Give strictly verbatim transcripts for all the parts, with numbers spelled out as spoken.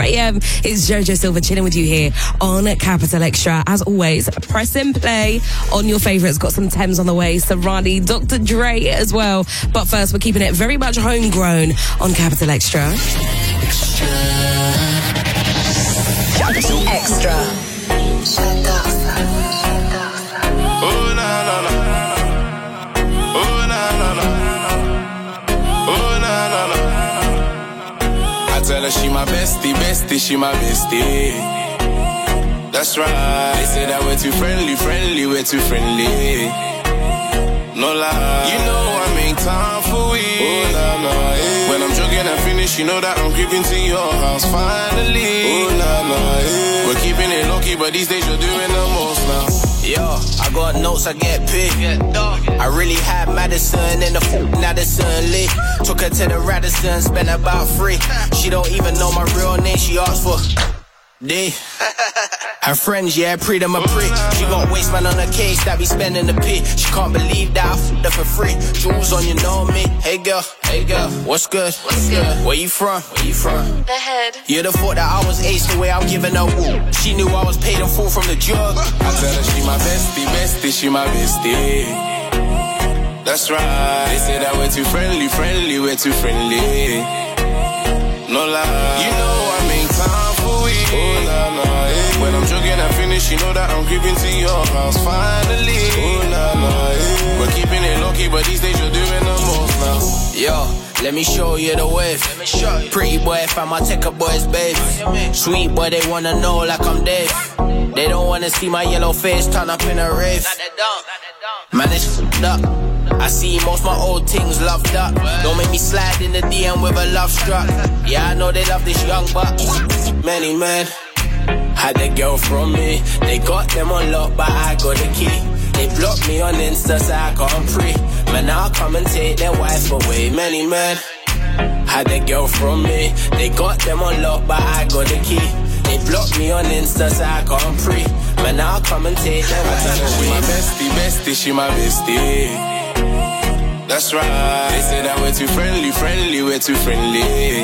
a.m. It's Jojo Silver chilling with you here on Capital Extra. As always, press and play on your favourites. Got some Thames on the way, Serrani, Doctor Dre as well. But first, we're keeping it very much homegrown on Capital Extra. Extra. Capital Extra. Oh, na, na, na. Oh, na, na, na. Oh, na, na, na. I tell her she my bestie, bestie, she my bestie. That's right. They say that we're too friendly, friendly, we're too friendly. No lie. You know I make time for we. Oh, nah, nah, yeah. When I'm jogging and finish, you know that I'm creeping to your house finally. Oh, nah, nah, yeah. We're keeping it low-key, but these days you're doing the most now. Yo, I got notes, I get paid. I really had Madison in the f***ing Addison Lee. Took her to the Radisson, spent about three. She don't even know my real name, she asked for D. Her friends, yeah, pre them a pre. She got waste man on her case that be spending the P. She can't believe that I f***ed her for free. Jewels on, you know me. Hey girl, hey girl, what's good? What's good? Where you from? Where you from? The head. You'd have thought that I was ace the way I'm giving her woo. She knew I was paid in full from the jug. I tell her she my bestie, bestie, she my bestie. That's right. They say that we're too friendly, friendly, we're too friendly. No lie. You know I make time for we. Oh, nah, nah, yeah. When I'm jogging and finish, you know that I'm creeping to your house finally. Oh, nah, nah, yeah. We're keeping it low-key, but these days you're doing the most now. Yo, let me show you the wave. Let me show you. Pretty boy, fam, I take a boy's babe. Sweet boy, they wanna know like I'm Dave. They don't wanna see my yellow face turn up in a rave. Man, it's f***ed up. I see most my old things loved up. Don't make me slide in the D M with a love struck. Yeah, I know they love this young buck. Many men had a girl from me. They got them on lock, but I got the key. They blocked me on Insta, so I can't pre. Man, I'll come and take their wife away. Many men had a girl from me. They got them on lock, but I got the key. They blocked me on Insta, so I can't pre. Man, I'll come and take their wife away. She my bestie, bestie, she my bestie. That's right. They say that we're too friendly, friendly, we're too friendly.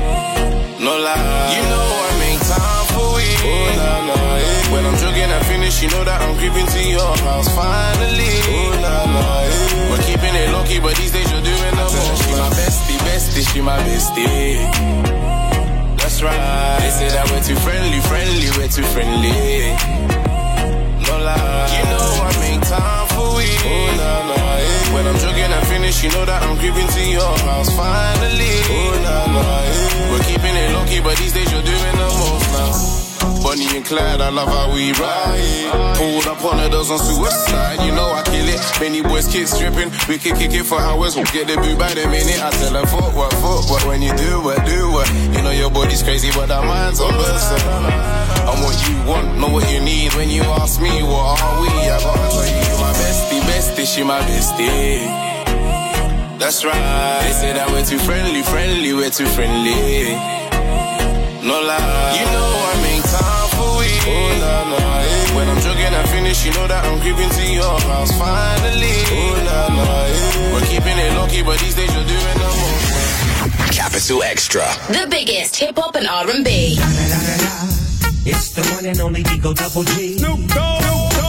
No lie. You know I make time for we. Oh, nah, nah, yeah. When I'm jogging and finish, you know that I'm creeping to your house finally. Oh, nah, nah, yeah. We're keeping it low-key, but these days you're doing the most. She my bestie, bestie, she my bestie. That's right. They say that we're too friendly, friendly, we're too friendly. No lie. You know I make time for we. Oh, nah, nah, yeah. When I'm jogging and finish, you know that I'm creeping to your house finally. Oh, nah, nah, yeah. We're keeping it low-key, but these days you're doing the most now. Bonnie and Clyde, I love how we ride. Pulled up on a dozen suicide, you know I kill it. Many boys kids stripping, we can kick it for hours. We'll get the boo by the minute. I tell them fuck what, fuck what. When you do what, do what. You know your body's crazy, but our minds on bursting. I'm what you want, know what you need. When you ask me, what are we? I gotta tell you, you my bestie, bestie, she my bestie. That's right. They say that we're too friendly, friendly, we're too friendly. No lie. You know I make time for we. Oh, nah, nah, yeah. When I'm jogging and finish, you know that I'm creeping to your house finally. Oh, nah, nah, yeah. We're keeping it low-key, but these days you're doing the most. Capital Extra. The biggest hip-hop and R and B. It's the one and only Digo Double G. Snoop Dogg.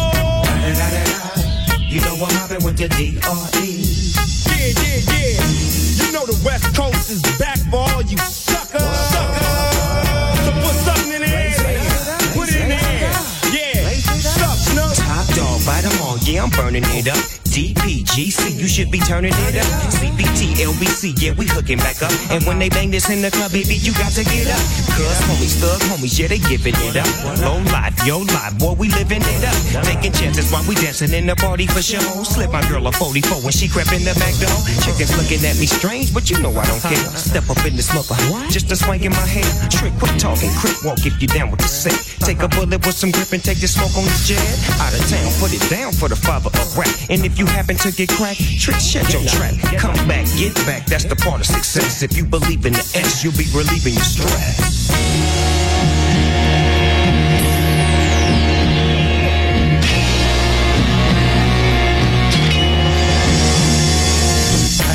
You know I'm mobbing with the D R E. Yeah, yeah, yeah. You know the West Coast is back for all you suckers. Suckers. So put something in the air. Put it in the air. Yeah. Suck, Snoop. Top dog, bite them all. Yeah, I'm burning it up. D P G C, you should be turning it up. C B T, L B C, yeah, we hooking back up. And when they bang this in the club, baby, you got to get up. Cuz homies, thug homies, yeah, they giving it up. Low life, yo life, boy, we living it up. Taking chances while we dancing in the party for show. Slip my girl a forty-four when she crept in the back door. Chickens looking at me strange, but you know I don't care. Step up in this mother, just a swing in my hair. Trick, quit talking, quick walk if you down with the set. Take a bullet with some grip and take the smoke on the jet. Out of town, put it down for the father of rap. And if you happen to get cracked, trick, shut your trap. Come back, get back, that's the part of success. If you believe in the S, you'll be relieving your stress.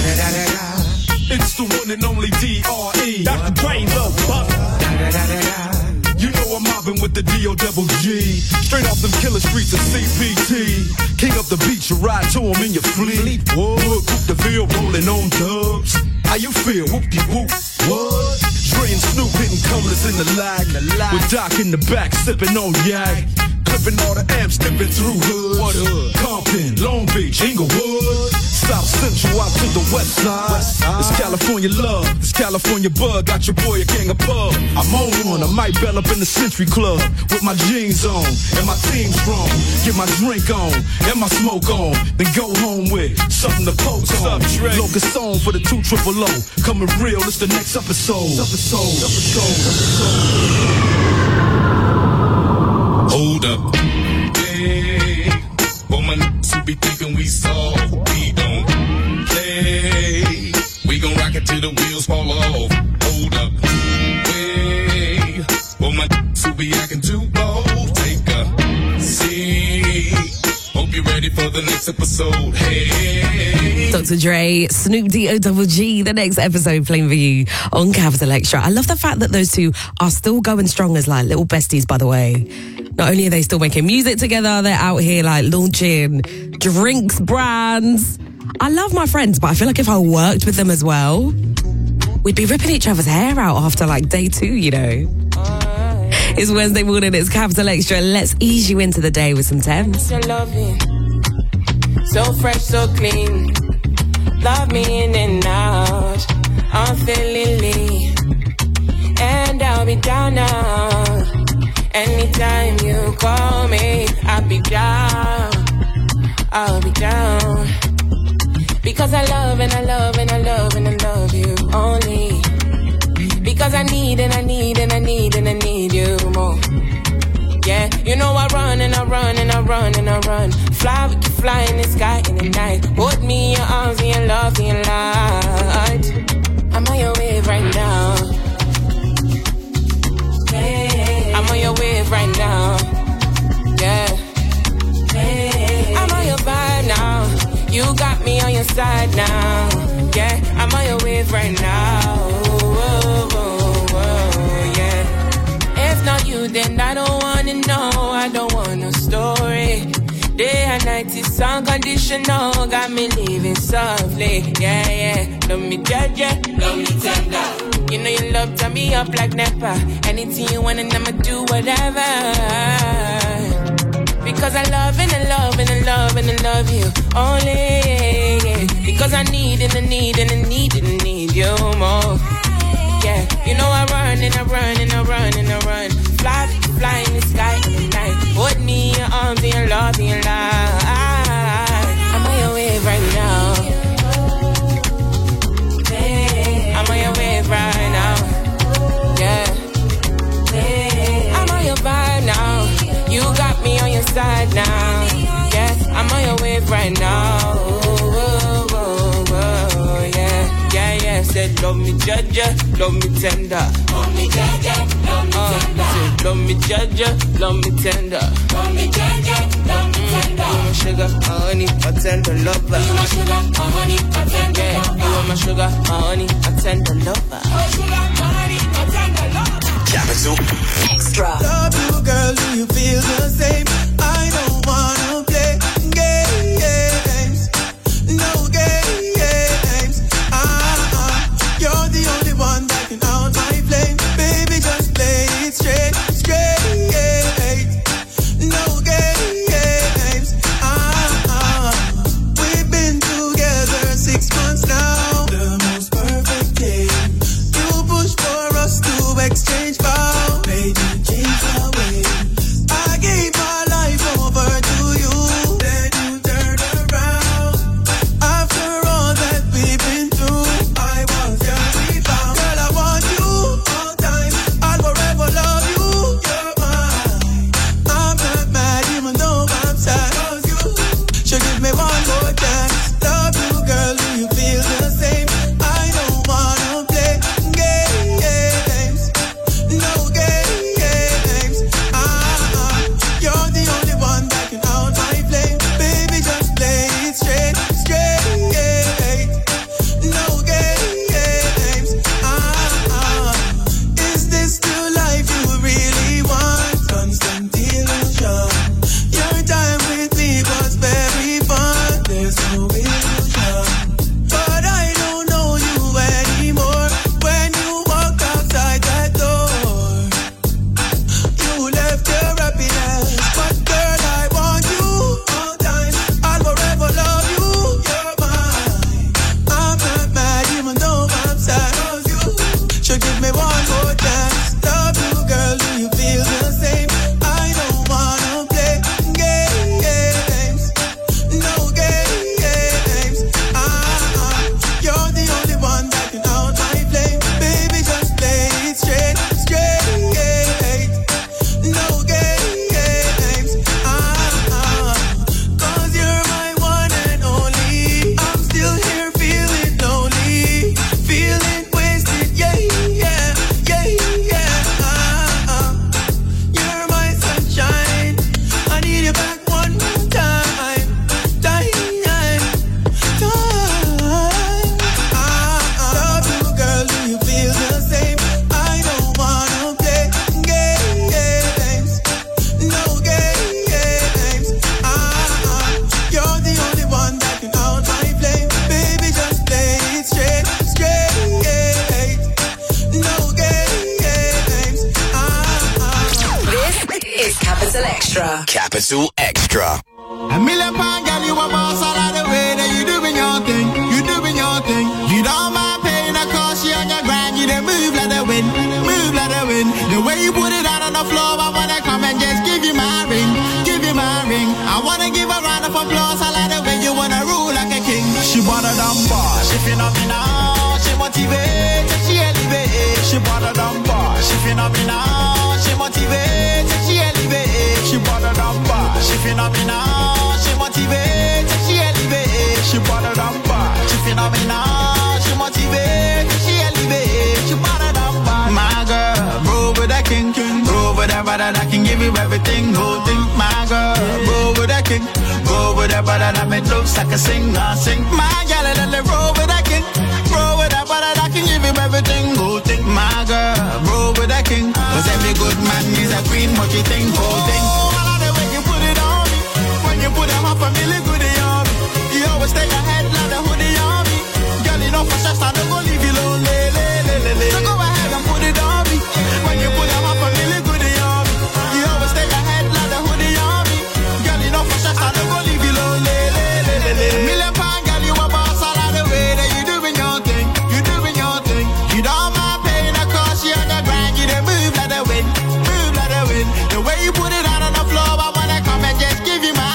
It's the one and only D R E. Doctor Dre, Lil Buck. with the D O double G. Straight off them killer streets of C P T. King up the beach, you ride to him in your fleet. Whoa, Coupe de Ville rolling on dubs. How you feel? Whoop-de-whoop. What? Dre and Snoop hitting colors in the lag. With Doc in the back sipping on yak. Clipping all the amps, stepping through hoods. What hood? Compton, Long Beach, Inglewood. South Central out to the west side. It's California love, it's California bug. Got your boy a gang of pub. I'm on one, I might bell up in the Century Club. With my jeans on, and my team strong. Get my drink on, and my smoke on. Then go home with something to poke on. Locust song for the two triple O. Coming real, it's the next episode. Episode, episode, episode. Hold up, hey, for my niggas who be thinking we soft, we don't play. We gon' rock it till the wheels fall off. Hold up, hey, for my niggas who be acting too bold, take a seat. Hope you're ready for the next episode. Hey, Doctor Dre, Snoop D O double G, the next episode playing for you on Capital Extra. I love the fact that those two are still going strong as like little besties, by the way. Not only are they still making music together, they're out here like launching drinks brands. I love my friends, but I feel like if I worked with them as well, we'd be ripping each other's hair out after like day two, you know. It's Wednesday morning, it's Capital Extra. Let's ease you into the day with some Thames. So loving, so fresh, so clean. Love me in and out, unfailingly. And I'll be down now. Anytime you call me, I'll be down. I'll be down. Because I love and I love and I love and I love you only. Because I need and I need and I need and I need you more. Yeah, you know I run and I run and I run and I run. Fly, we can fly in the sky in the night. Hold me in your arms and your love and your light. I'm on your wave right now. I'm on your wave right now. Yeah. I'm on your vibe now. You got me on your side now. Yeah, I'm on your wave right now. Whoa, whoa, whoa, yeah. If not you, then I don't wanna know. I don't want no story. Day and night is unconditional. Got me living softly. Yeah, yeah. Love me judge, yeah. Love me tender. You know you love turn me up like Nepa. Anything you want and I'ma do whatever. Because I love and I love and I love and I love you only. Because I need and I need and I need and I need you more. Yeah, you know I run and I run and I run and I run. Fly, fly in the sky in the night. Hold me in your arms and your love and your light. I'm on your wave right now. I'm on your wave right now. Yeah. I'm on your vibe now. You got me on your side now. Yeah, I'm on your wave right now. Whoa, whoa, whoa, yeah. Yeah, yeah. Said love me judge, love me tender. Love me judge, love me tender. Said love me judge, love me tender. Love me judge, love me tender. You my sugar, my honey, my tender lover. You my sugar, my honey, my tender lover. You are my sugar, my honey, my tender lover. My sugar, my honey, my tender lover. Capital Extra. Love you, girl, do you feel the same? I don't wanna play games. No games. Ah, you're the only one that can out my flame. Baby, just play it straight, straight. No games. Ah, we've been together six months now. The most perfect day. You push for us to exchange vows. Baby, change our way. I gave my life Extra. Capital Extra. A million pound girl, you a boss all of the way that you doing your thing, you doing your thing. You don't mind paying a cost, you on your grind, you don't move like the wind, move like the wind. The way you put it out on the floor, I wanna come and just give you my ring, give you my ring. I wanna give a round of applause, I like the way you wanna rule like a king. She bought a dumb bar, she phenomenal, she motivates, she elevates. She bought a dumb bar, she phenomenal, she motivates, she elevates. She bought a dumb bar, she phenomenal, she motivates, she elevates. She bought a dumb bar, she phenomenal, she motivates, she elevates. She bought a dumb bar. My girl, roll with that king, roll with that brother that can give you everything, whole thing. My girl, roll with that king, roll with that brother that make looks like a singer, sing. My girl, let me roll with that king, roll with that brother that can give you everything, whole thing. My girl, roll with that king, 'cause every good man is a queen, what you think, whole thing. You put them up a million good on me. You always stay ahead like the hoodie on me. Girl, you know for sure I don't go leave you lonely. So go ahead and put it on me. When you put them up a million good on me. You always stay ahead like the hoodie on me. Girl, you know for sure I don't go leave you lonely. Million pound girl, you a boss all of the way that you doing your thing. You doing your thing. You don't mind paying a cost, you on the grind. You don't move like the wind, move like the wind. The way you put it out on the floor, I wanna come and just give you my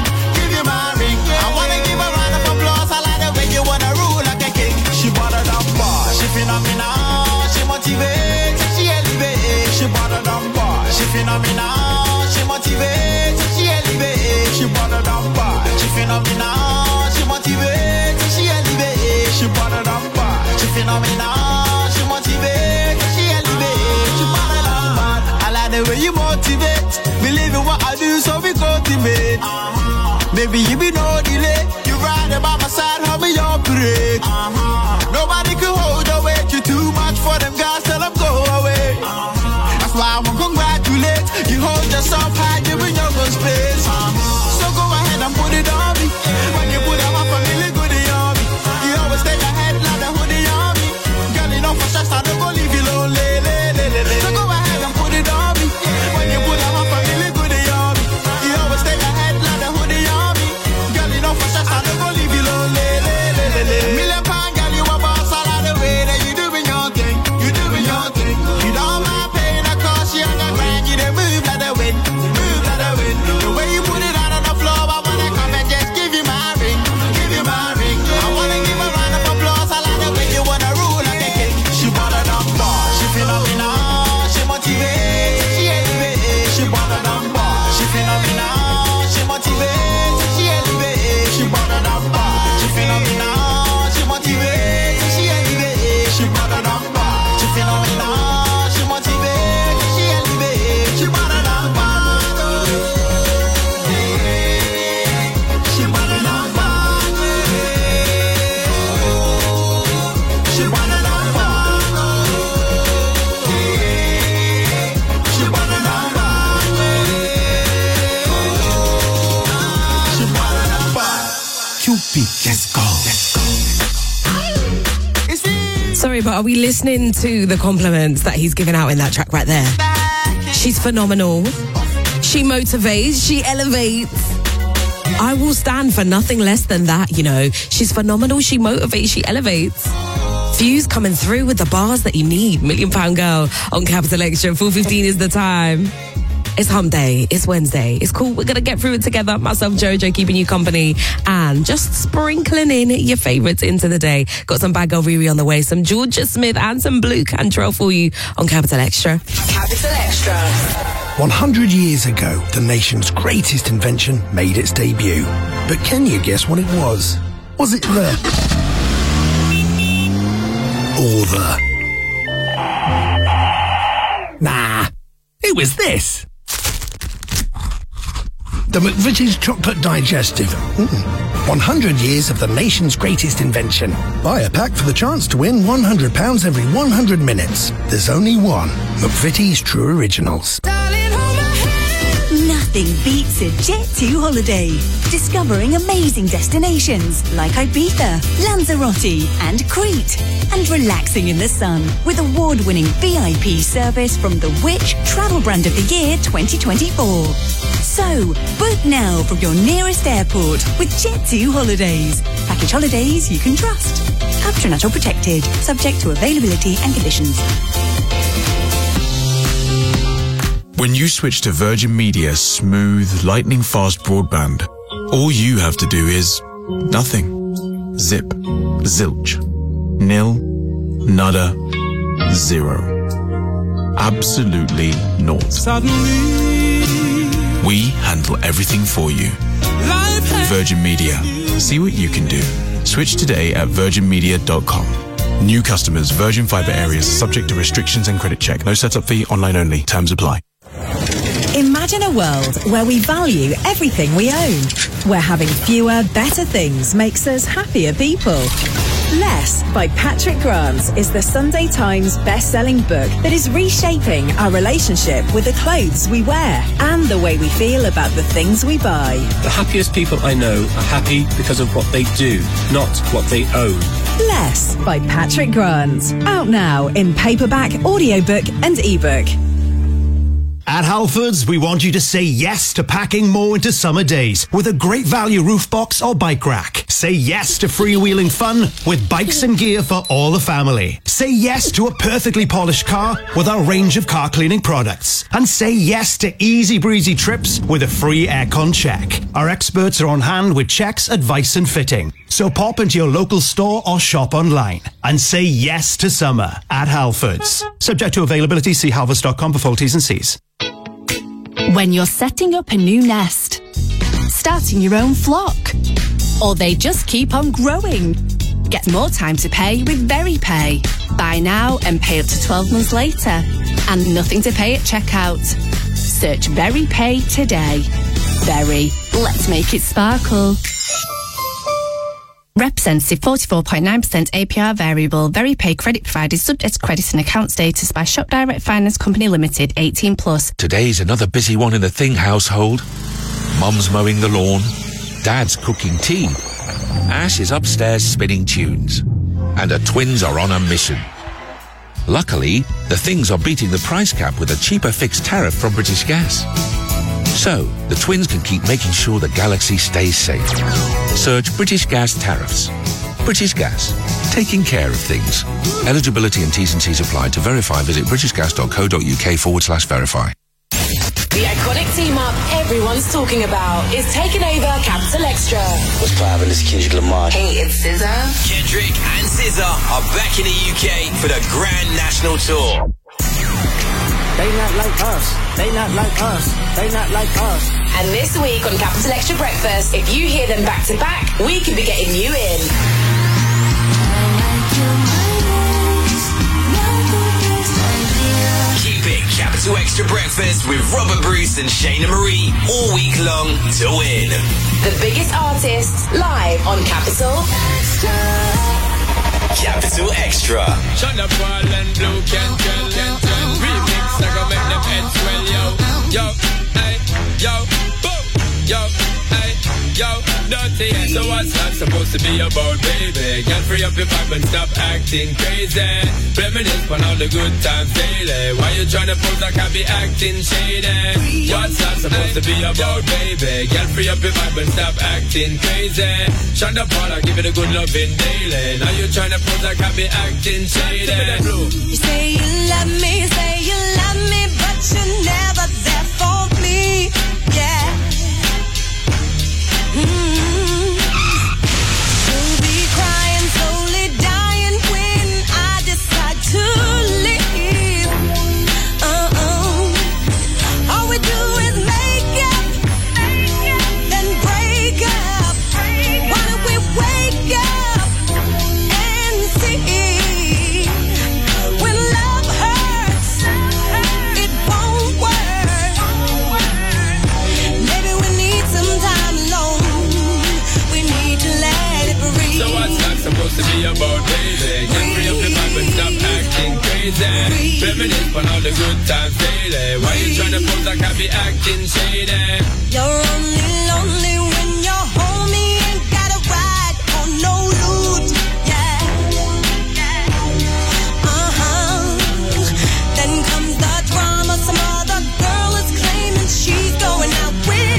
phenomenal, she motivates, she elevates. She bought a dumb bar. She phenomenal, she motivates, she elevates. She bought a dumb bar. She phenomenal, she motivates, she elevates. She bought a dumb bar. She phenomenal, she motivates, she elevates. She bought a dumb bar. I like the way you motivate, believe in what I do, so we cultivate. Uh-huh. Baby, you be no delay. You ride by my side, help me operate. Uh-huh. Nobody can hold the weight. You too much for them guys, tell them go away. Uh-huh. That's why I want to congratulate. You hold yourself high, you in your good space. Uh-huh. So go ahead and put it on me. When you put them up a really good on me. You always stay ahead like the hoodie on me. Girl, you know for sure I don't go leave you lonely. So go ahead and put it on me. When you put them up a really good on me. You always stay ahead like the hoodie on me. Girl, you know for sure I don't go leave you lonely. Million pound girl, you a boss all of the way that you doing your thing, you doing your thing. You don't mind paying a cost, you on the grind, you don't move like the wind, move like the wind. The way you put it out on the floor, I wanna come and just give you my ring, give you my ring. I wanna give a round of applause, I like the way you wanna rule like a king. She bought a dumb bar, she phenomenal, she motivates, she elevates. She bought a dumb bar, she phenomenal, she motivates, she elevates. She bought a dumb bar, she phenomenal. She elevates, she brought a number. She phenomenal, she motivates, she elevates. She brought a number. She brought a number. She brought a number. She brought a number. She brought a number. Cupid, let's go. Let's go. Sorry, but are we listening to the compliments that he's giving out in that track right there? She's phenomenal. She motivates. She elevates. I will stand for nothing less than that, you know. She's phenomenal. She motivates. She elevates. Fuse coming through with the bars that you need. Million Pound Girl on Capital Extra. four fifteen is the time. It's hump day. It's Wednesday. It's cool. We're going to get through it together. Myself, Jojo, keeping you company and just sprinkling in your favourites into the day. Got some Bad Girl Riri on the way, some Georgia Smith and some Blue Cantrell for you on Capital Extra. Capital Extra. one hundred years ago, the nation's greatest invention made its debut. But can you guess what it was? Was it the... or the... Nah, it was this. The McVitie's Chocolate Digestive. Mm. one hundred years of the nation's greatest invention. Buy a pack for the chance to win one hundred pounds every one hundred minutes. There's only one. McVitie's True Originals. Nothing beats a Jet two holiday. Discovering amazing destinations like Ibiza, Lanzarote and Crete. And relaxing in the sun with award-winning V I P service from the Which Travel Brand of the Year twenty twenty-four. So, book now from your nearest airport with Jet two Holidays. Package holidays you can trust. After Natural Protected, subject to availability and conditions. When you switch to Virgin Media smooth, lightning-fast broadband, all you have to do is nothing. Zip. Zilch. Nil. Nada. Zero. Absolutely naught. Suddenly, we handle everything for you. Virgin Media. See what you can do. Switch today at virgin media dot com. New customers, Virgin Fibre areas, subject to restrictions and credit check. No setup fee, online only. Terms apply. Imagine a world where we value everything we own, where having fewer, better things makes us happier people. Less by Patrick Grant is the Sunday Times best-selling book that is reshaping our relationship with the clothes we wear and the way we feel about the things we buy. The happiest people I know are happy because of what they do, not what they own. Less by Patrick Grant. Out now in paperback, audiobook and ebook. At Halfords, we want you to say yes to packing more into summer days with a great value roof box or bike rack. Say yes to freewheeling fun with bikes and gear for all the family. Say yes to a perfectly polished car with our range of car cleaning products. And say yes to easy breezy trips with a free aircon check. Our experts are on hand with checks, advice and fitting. So pop into your local store or shop online and say yes to summer at Halfords. Subject to availability, see halfords dot com for full T's and C's. When you're setting up a new nest, starting your own flock, or they just keep on growing, get more time to pay with VeryPay. Buy now and pay up to twelve months later, and nothing to pay at checkout. Search VeryPay today. Very, let's make it sparkle. Representative forty-four point nine percent A P R variable. VeryPay credit provided subject to credit and account status by Shop Direct Finance Company Limited, eighteen plus. Today's another busy one in the Thing household. Mum's mowing the lawn. Dad's cooking tea. Ash is upstairs spinning tunes. And the twins are on a mission. Luckily, the Things are beating the price cap with a cheaper fixed tariff from British Gas. So, the twins can keep making sure the galaxy stays safe. Search British Gas tariffs. British Gas, taking care of things. Eligibility and T's and C's apply. To verify, visit britishgas.co.uk forward slash verify. The iconic team-up everyone's talking about is taking over Capital Extra. What's poppin'? This is Kendrick Lamar. Hey, it's S Z A. Kendrick and S Z A are back in the U K for the Grand National Tour. They not like us. They not like us. They not like us. And this week on Capital Extra Breakfast, if you hear them back to back, we could be getting you in. Keep it Capital Extra Breakfast with Robert Bruce and Shayna Marie all week long to win. The biggest artists live on Capital Extra. Capital Extra. Shonda Paul and Blue Cantrell and Trent remix. I go make them heads swell, yo. Yo, hey, yo, boom, yo, hey, yo. Dirty, so what's that supposed to be about, baby? Can't free up your vibe and stop acting crazy. Reminisce on all the good times daily. Why you tryna pose like I be acting shady? What's that supposed to be about, baby? Can't free up your vibe and stop acting crazy. Shonda Paul, I give it a good loving daily. Now you tryna pose like I be acting shady. You say you love me, say you love me, but you're never there for me. Yeah. Mm-hmm. You'll be crying, slowly dying when I decide to leave. Uh-uh. All we do is make up, then break up. Why don't we wake up and see? When love hurts, it won't work. Maybe we need some time alone. We need to let it breathe. So what's that supposed to be about, baby? Get free up the vibe and stop acting crazy. Reminisce on all the good times daily. Why you tryna pose like I be acting shady? You're only lonely when you're home. You ain't got a ride or no loot. Yeah. Uh-huh. Then comes the drama. Some other girl is claiming she's going out with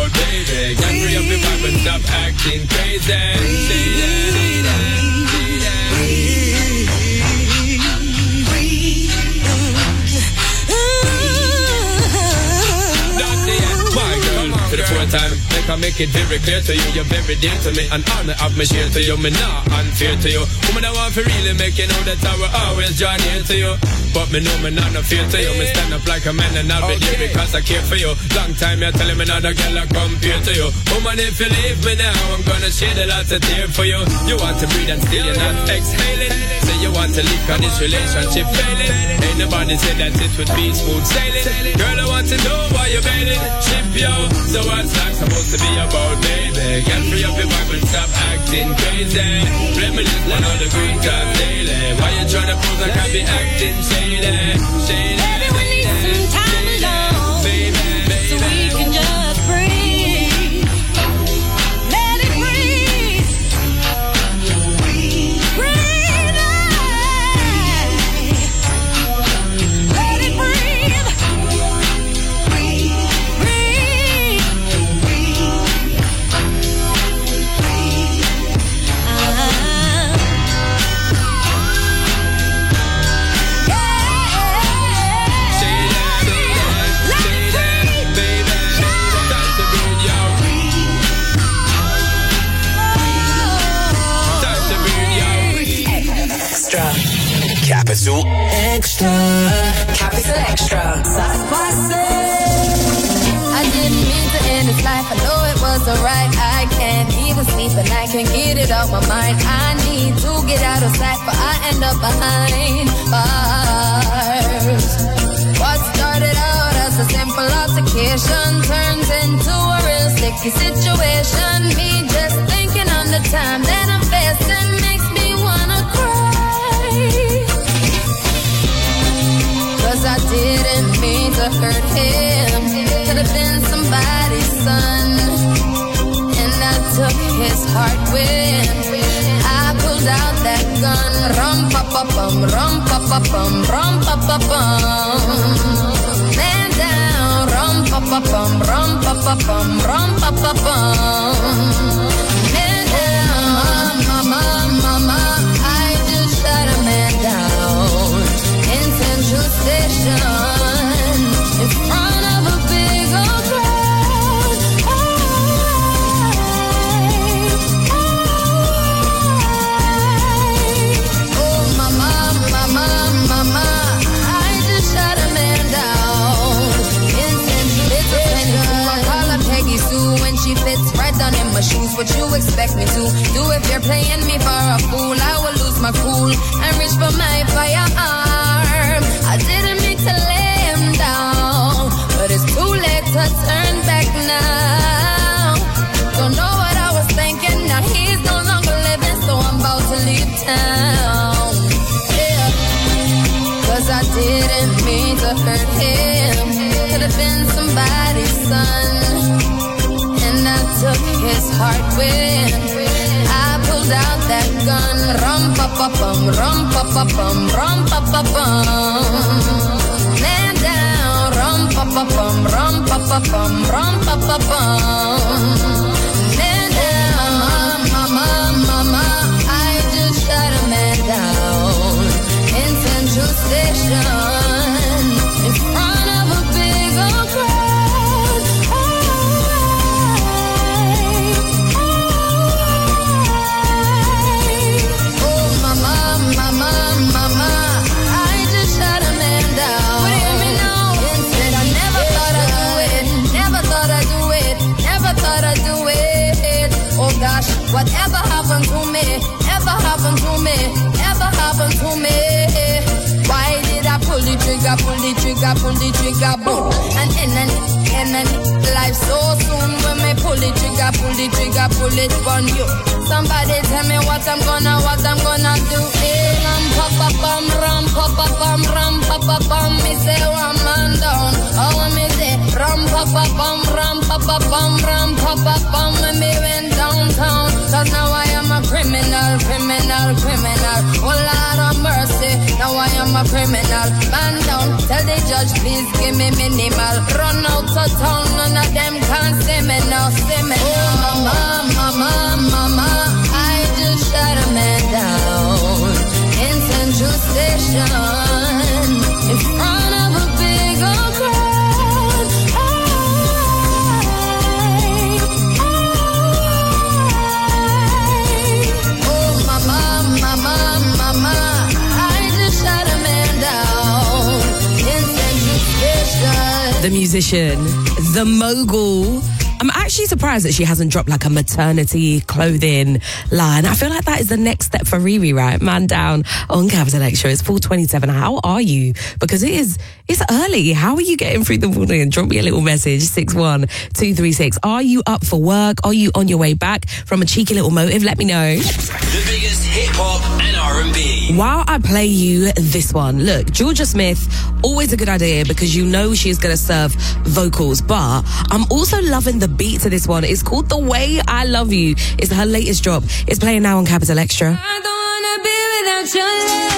about, baby. Get free up your vibe and stop acting crazy. Say that, say that, say that. My girl, for the fourth time, make I make it very clear to you, you're very dear to me, and honor of my share to you, me not unfair to you. Woman, I want to really make you know that I will always join here to you. But me know me not no fear to you. Me stand up like a man and I'll be here because I care for you. Long time you're telling me another girl I compare to you. Woman, if you leave me now, I'm gonna shed a lot of tears for you. You want to breathe and still you're not exhaling. Say you want to leave cause this relationship failing. Ain't nobody said that it would be smooth sailing. Girl, I want to know why you're bailing. Ship yo, so what's that supposed to be about, baby? Get free up your vibe and stop acting crazy. Reminisce one of the green card daily. Why you trying to pose like I be acting shady? Shady, baby, we need some time alone, baby, baby, so we can just breathe. Let it breathe. Breathe out. Let it breathe. Breathe. Capital Extra. Capital Extra. I didn't mean to end this life. I know it wasn't right. I can't even sleep and I can't get it out my mind. I need to get out of sight, but I end up behind bars. What started out as a simple altercation turns into a real sticky situation. Me just thinking on the time that I'm facing makes me wanna cry. Cause I didn't mean to hurt him. Could have been somebody's son. And I took his heart with. I pulled out that gun. Rum pa pa bum, rum pa pa bum, rum pa pa bum. Man down, rum pa pa bum, rum pa pa bum, rum pa pa bum. Man down, mama, mama, I just shot a man down in Central Station in front of a big old crowd. Oh, mama, mama, mama, I just shot a man down in Central Station. I call her Peggy Sue when she fits right down in my shoes. What you expect me to do if you're playing me for a fool? I will lose my cool and reach for my firearm. I didn't mean to lay him down, but it's too late to turn back now. Don't know what I was thinking, now he's no longer living, so I'm about to leave town. Yeah, cause I didn't mean to hurt him. Could have been somebody's son. And I took his heart with. I pulled out that gun. Rum pa pa bum, rum pa pa bum, rum pa pa bum. Man down, rum pa pa bum, rum pa pa bum, rum pa pa bum. Man down, mama, mama, I just shot a man down in Central Station in front of a big old crowd. Whatever happened to me, ever happened to me, ever happened to me. Why did I pull the trigger, pull the trigger, pull the trigger, boom? And in and in and life so soon when me pull the trigger, pull the trigger, pull it on you. Somebody tell me what I'm gonna, what I'm gonna do. Hey, ram pa pa bum, ram pa pa bum, ram pa pa bum. Me say one man down, oh me say ram pa pa bum, ram pa pa bum, ram pa pa bum. When me went downtown, cause now I am a criminal, criminal, criminal. Oh Lord of mercy, Now I am a criminal. Man down, tell the judge, please give me minimal. Run out of town, none of them can see me now, see me now. Oh, mama, mama, mama, I just shot a man down in Central Station in front of a big old crowd. Oh, mama, mama, mama, I just shot a man down in Central Station. The musician, the mogul. I'm actually surprised that she hasn't dropped like a maternity clothing line. I feel like that is the next step for Riri, right? Man down on Capital Extra. It's four twenty-seven. How are you? Because it is, it's early. How are you getting through the morning? Drop me a little message, six one two three six. Are you up for work? Are you on your way back from a cheeky little motive? Let me know. The biggest hip hop and R and B. While I play you this one, look, Georgia Smith, always a good idea because you know she is going to serve vocals, but I'm also loving the beat to this one. It's called The Way I Love You. It's her latest drop. It's playing now on Capital Extra. I don't wanna be without your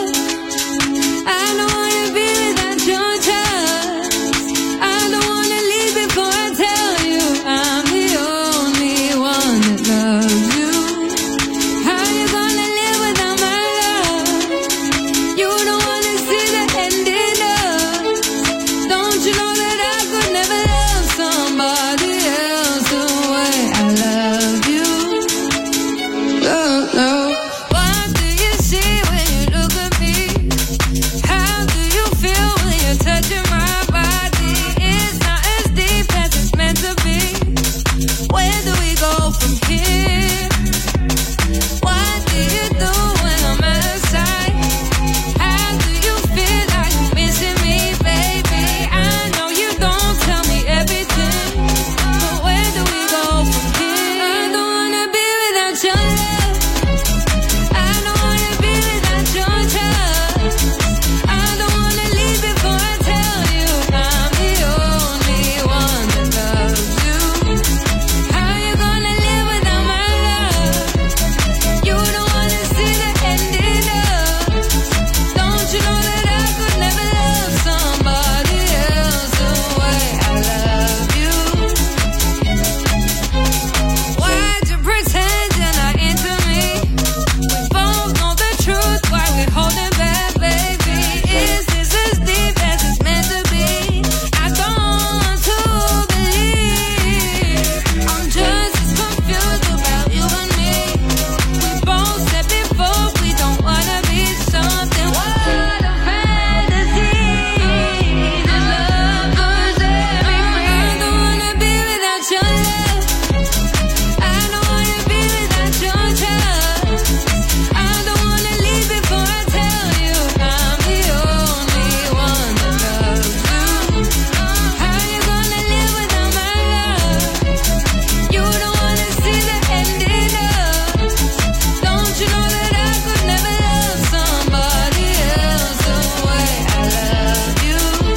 love. I don't wanna be without your touch. I don't wanna leave before I tell you I'm the only one that loves you. How you gonna live without my love? You don't wanna see the ending up. Don't you know that I could never love somebody else the way I love you? No, no. What do you see when you look at me? How do you feel when you're touching my body? It's not as deep as it's meant to be. Where do we go from here? What do you do when I'm outside? How do you feel? Are you missing me, baby? I know you don't tell me everything, but where do we go from here? I don't wanna be without your love. I don't wanna be without your touch. I don't wanna leave before I tell you I'm the only one that loves you. How you gonna live without my love? You don't wanna see the ending up. Don't you know that I could never love somebody else the way I love you? Why'd you pretend you're not into me? We both know the truth, why we holding back, baby? Is this as deep as it's meant to be? I don't want to believe. I'm just as confused about you and me. We both said before we don't wanna be something. What a fantasy. The love was everywhere. I don't wanna be without your love. I don't wanna be without your touch. I don't wanna leave before I tell you I'm the only one that loves you. How you gonna live without my love? You don't wanna see the ending up. Don't you know that I could never love somebody else the way I love you?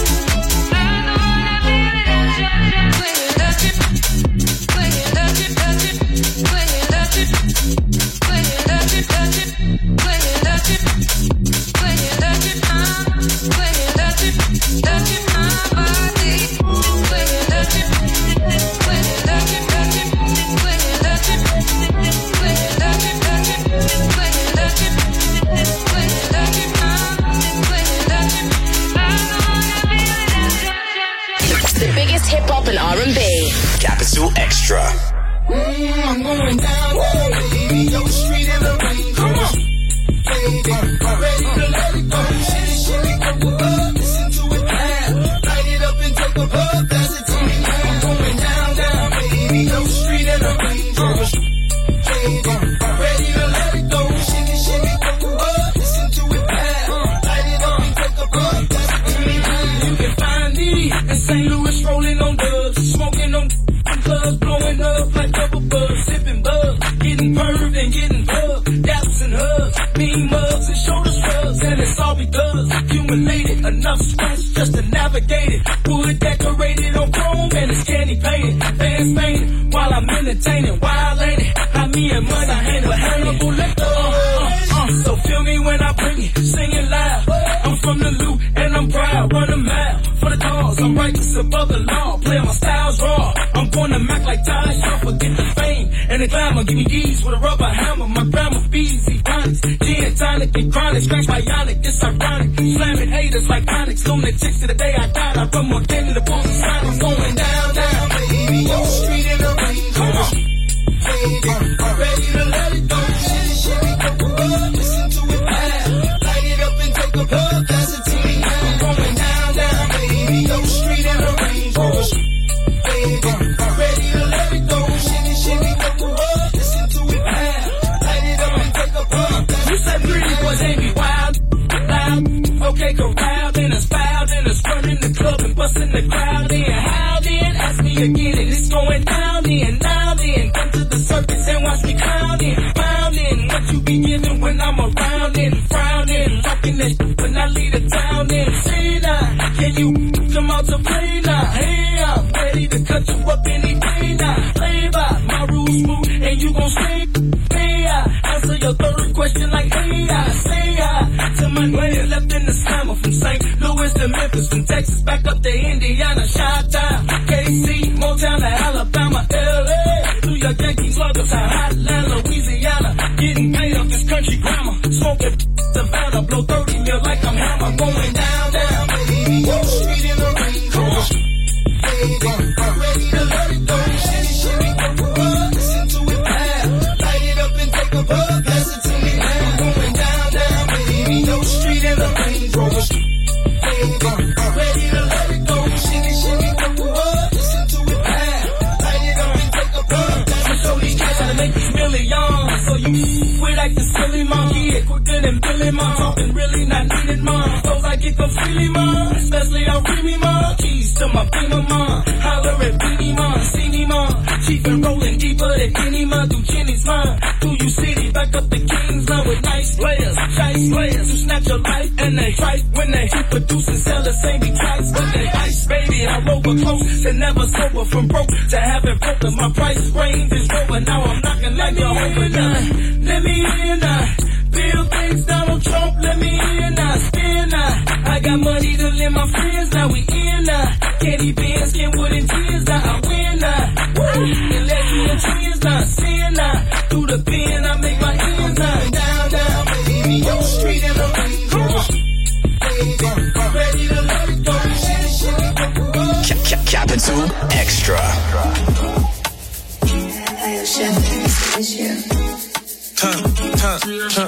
I don't wanna be without your touch. When you touch it, when you touch it, touch it, when you touch it, when you touch it, touch it, when you touch it, when you touch it, uh, when you touch it, touch it, my body. When you touch it, when you touch it, touch it, when you touch it, when you touch it, touch it, when you touch it, when you touch it, uh, when you touch it. I don't wanna be without your touch. The biggest hip hop and R and B. Capital Extra. Mm, I'm going down, down, baby. Yo, street in the rain. Come on. Baby, ready to let it go. Shitty, shitty, go up. Listen to it now. Light it up and take a puff. That's it to me now. I'm going down, down, baby. Yo, street in the rain. Baby, ready to let it go. Shitty, shitty, go up. Listen to it now. Light it up and take a puff. That's it to me now. You can find me in Saint Louis rolling on dubs, smoking on clubs, blowing up like double buzz, sipping buzz, getting perved and getting bugged, daps and hugs, mean mugs and shoulder shrugs, and it's all we does. Accumulated enough stress just to navigate it. Wood decorated on chrome and it's candy painted. Fans fainted while I'm entertaining. Wild lady, how me and money handle Hannibal Lecter. Uh, uh, uh. So feel me when I bring it, singing loud. books above the law. Play my styles raw. I'm born to Mac like Ty Shaw. Forget the fame and the glamour. Give me D's with a rubber hammer. My grandma feeds Ebonics. Gin, tonic, and chronic. Scratch bionic. It's ironic. Slamming haters like Onyx. Lunatics to the day I died. I run more than the bulls of Sonics. Going down, down, baby. Yo, street in the rain. Come on. Ready to let it go. Shit, shit, we go for blood. Listen to it loud. Light it up and take a puff. Pass it to me now. I'm going down, down, baby. Yo, street in the rain. Baby, ready to let it go. Shit, shit, we go for blood. Listen to it loud. Light it up and take a puff. You said pretty boys ain't be wild, loud. Okay, corral, then it's foul, then it's running the club and busting the crowd in. How then? Ask me again, and it's going down then. Now then, come to the circus and watch me clowning, pounding. What you be giving when I'm around and frowning, rocking that shit when I leave the town and say now, can you come out to play now? Hey, I'm ready to cut you up any day now. Play by my rules smooth and you gon' stay. Hey, I answer your third question like hey, I say I to my way left in the summer from Saint Louis to Memphis, from Texas back up to Indiana, Chi-Town, K C, Motown to Alabama, L A, New York Yankees, Sluggers to Hotland, Louisiana, getting paid off this country grammar, smoking Savannah, blow thirty mil like I'm hammer, going down, down, baby, Wall Street in the rain, come on, baby, ready to let it go, shitty, shitty, go for what, listen to it loud, light it up and take a puff, pass it to me now, going down, down, baby, Wall Street in the rain, Rover, baby, ready to let it go, shitty, shitty, go for what, listen to it loud, light it up and take a puff, pass it to these guys, trying to make these millions, so you quit acting silly, mom, yeah, quicker than Billy, mom, talking really not needed, mom, those I get them freely, mom, especially on Remy, mom, keys to my beamer, mom, holler at Beanie, mom, see me, mom, chief and rolling deeper than any, mom, through Jenny's, mom, through you city, back up the Kings, mom, with nice players, chase players, who snatch your life, and they fight when they keep producing, sell the same be twice, but they ice, baby, I roll with close, to never sober from broke, to having broken, my price range is over, now I'm knocking like you're over, now, let me in, now, Bill Gates, Donald Trump, let me in, now, spin, now, I got money to lend my friends, now we in, now, Candy Benz, Kenwood and tears, now I win, now, woo, and let you the twins, now, sin, now, through the pen, I make my ends, now, down, down, baby, Yo Street in the rain, come on, baby, ready to let it go, shitty, shitty, go for what? Cap- Cap- Capital Extra. Turn, turn, turn.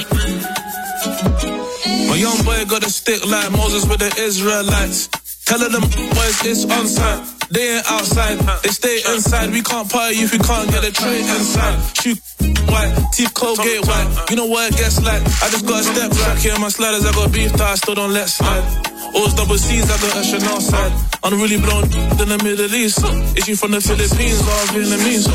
My young boy got a stick like Moses with the Israelites. Telling them boys it's on site. They ain't outside, they stay inside. We can't party if we can't get a tray inside. Shoot white, teeth Colgate white. You know what it gets like. I just got a step back here, my sliders. I got beef that I still don't let slide. Always double C's, I got a Chanel side. I'm really blown in the Middle East. Is you from the Philippines or Vietnamese?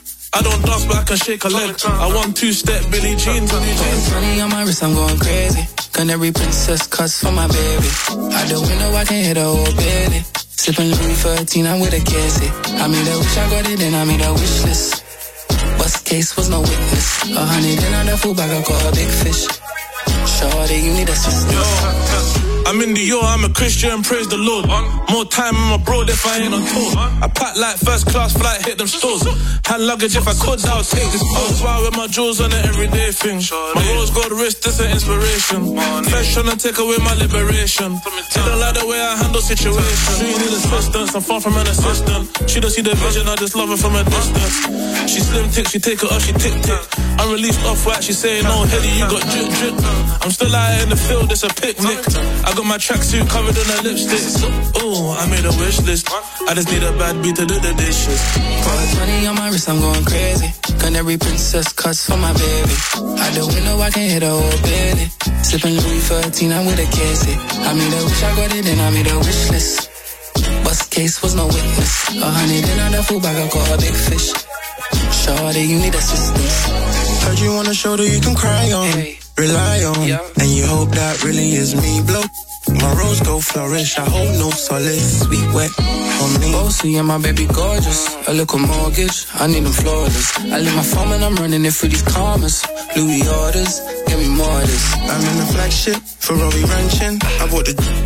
I don't dance, but I can shake a leg. I want two-step Billie Jean. twenty on my wrist, I'm going crazy. Canary princess cuss for my baby. Out the window, I can hit a whole belly. Sipping Louis fourteen, I'm with a Cassie. I made a wish, I got it, and I made a wish list. Bust case was no witness. A hundred in on the full bag, I caught a big fish. Shorty, you need assistance. I'm in the yo, I'm a Christian, praise the Lord. More time in my bro if I ain't on tour. I pack like first class flight, hit them stores. Hand luggage if I could, I'll take this pose. Why with my jewels on an everyday thing. My rose gold wrist, this an inspiration. Fresh tryna take away my liberation. She don't like the way I handle situations. She need assistance, I'm far from an assistant. She don't see the vision, I just love her from a distance. She slim tick, she take it off, she tick tick. I'm released off white, she saying no, Heady, you got drip drip. I'm still out in the field, it's a picnic. I got my tracksuit covered in a lipstick. Ooh, I made a wish list. I just need a bad beat to do the dishes. Got twenty on my wrist, I'm going crazy. Canary princess cuss for my baby. Out the window, I can hit a whole belly. Sipping Louis fourteen, I'm with a Casey. I made a wish, I got it, and I made a wish list. Bust case was no witness. A hundred in on the full bag, I caught a big fish. Shorty, you need assistance. Heard you wanna show that you can cry on, hey. Rely on, yeah. And you hope that really is me, blow. My rose go flourish, I hope no solace, sweet wet on me. Bossy and my baby gorgeous, a little mortgage, I need them flawless. I leave my phone and I'm running it for these commas. Louis orders, give me more of this. I'm in the flagship, Ferrari ranching. I bought the, the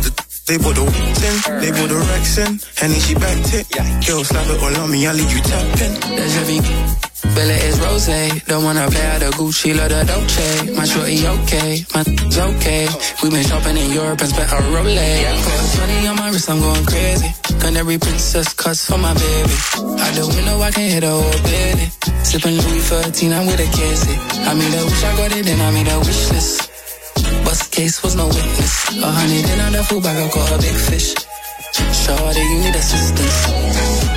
They put the w***s in, they put the Rex in. Henny, she backed it. Girl, slap it all on me, I leave you tapping. That's heavy. Bella is rose. Don't wanna play out the Gucci, love the Dolce. My shorty okay, my's okay. We been shopping in Europe and spent a Rolex. Put twenty on my wrist, I'm going crazy. Canary princess cuts for my baby. Out the window, I can hit a whole baby. Sipping Louis fourteen, I'm with a Casey. I made a wish, I got it, then I made a wish list. Bust case was no witness. A hundred in on the food bag, I caught a big fish. Shorty, you need assistance.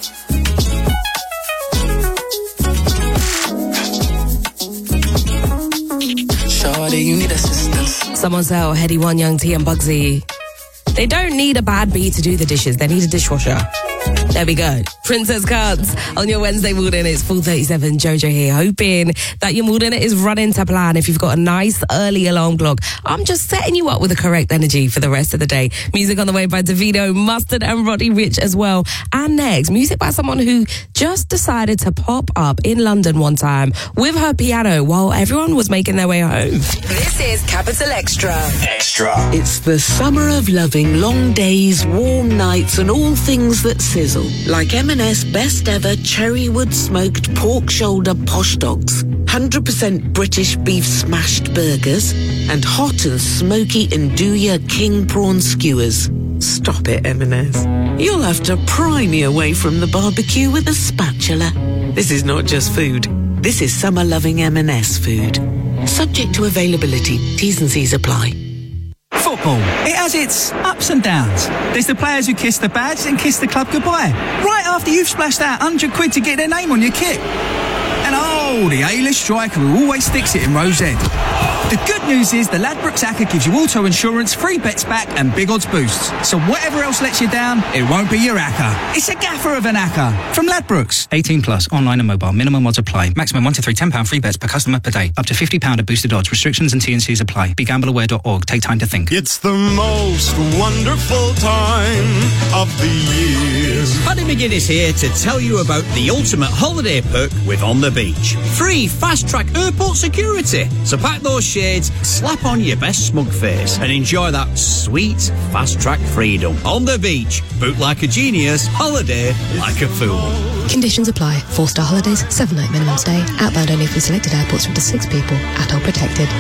Shorty, you need assistance. Someone tell Heady One, Young T and Bugsy they don't need a bad bee to do the dishes. They need a dishwasher. There we go. Princess Cuts on your Wednesday morning. It's four thirty-seven. Jojo here, hoping that your morning is running to plan. If you've got a nice early alarm clock, I'm just setting you up with the correct energy for the rest of the day. Music on the way by Davido, Mustard and Roddy Ricch as well. And next, music by someone who just decided to pop up in London one time with her piano while everyone was making their way home. This is Capital Extra. Extra. It's the summer of loving, long days, warm nights, and all things that sizzle. Like M and S best ever Cherrywood smoked pork shoulder posh dogs, one hundred percent British beef smashed burgers, and hot and smoky Nduja king prawn skewers. Stop it, M and S. You'll have to pry me away from the barbecue with a spatula. This is not just food. This is summer-loving M and S food. Subject to availability. T's and C's apply. Football, it has its ups and downs. There's the players who kiss the badge and kiss the club goodbye, right after you've splashed out one hundred quid to get their name on your kit. And oh, the A-list striker who always sticks it in Rose Ed. The good news is the Ladbrokes A C C A gives you auto insurance, free bets back and big odds boosts. So whatever else lets you down, it won't be your A C C A. It's a gaffer of an A C C A from Ladbrokes. eighteen plus, online and mobile. Minimum odds apply. Maximum one to three ten pounds free bets per customer per day. Up to fifty pounds of boosted odds. Restrictions and T and C's apply. be gamble aware dot org. Take time to think. It's the most wonderful time of the year. Paddy McGuinness here to tell you about the ultimate holiday perk with On the Beach. Free fast-track airport security. So pack those shades, slap on your best smug face and enjoy that sweet fast-track freedom. On the beach, book like a genius, holiday like a fool. Conditions apply. Four-star holidays, seven-night minimum stay. Outbound only from selected airports from up to six people. Adult protected.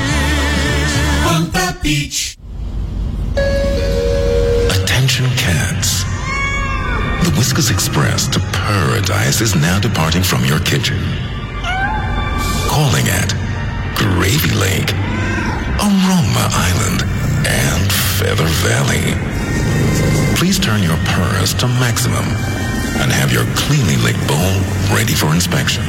On the beach. Attention cats. The Whiskas Express to Paradise is now departing from your kitchen. Calling at Gravy Lake, Aroma Island, and Feather Valley. Please turn your purrs to maximum and have your cleanly licked bowl ready for inspection.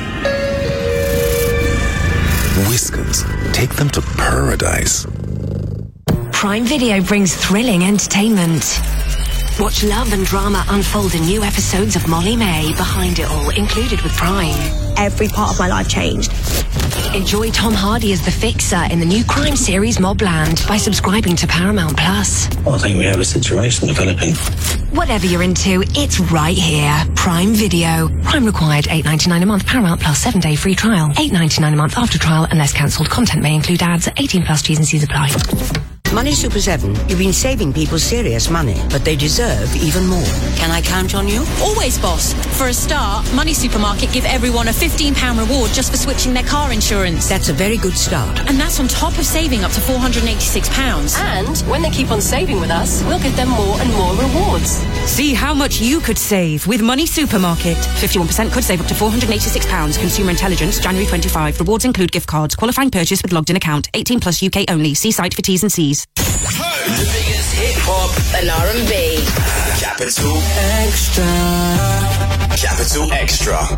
Whiskas, take them to paradise. Prime Video brings thrilling entertainment. Watch love and drama unfold in new episodes of Molly May, Behind It All, included with Prime. Every part of my life changed. Enjoy Tom Hardy as the Fixer in the new crime series Mobland by subscribing to Paramount Plus. Well, I think we have a situation developing. Whatever you're into, it's right here. Prime Video. Prime required eight ninety-nine a month. Paramount Plus seven day free trial. eight ninety-nine a month after trial unless cancelled. Content may include ads. eighteen plus T's and C's apply. Money Super seven, you've been saving people serious money, but they deserve even more. Can I count on you? Always, boss. For a start, Money Supermarket give everyone a fifteen pounds reward just for switching their car insurance. That's a very good start. And that's on top of saving up to four hundred eighty-six pounds. And when they keep on saving with us, we'll give them more and more rewards. See how much you could save with Money Supermarket. fifty-one percent could save up to four hundred eighty-six pounds. Consumer Intelligence, January twenty-fifth. Rewards include gift cards. Qualifying purchase with logged in account. eighteen plus U K only. See site for T's and C's. The biggest hip hop and R and B. Capital Extra. Capital Extra.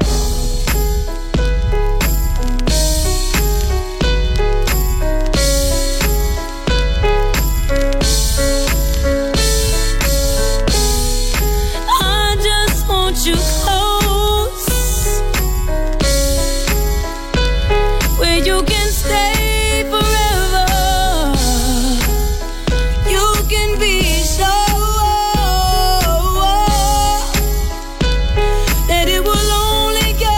I just want you close, where you can stay. That it will only get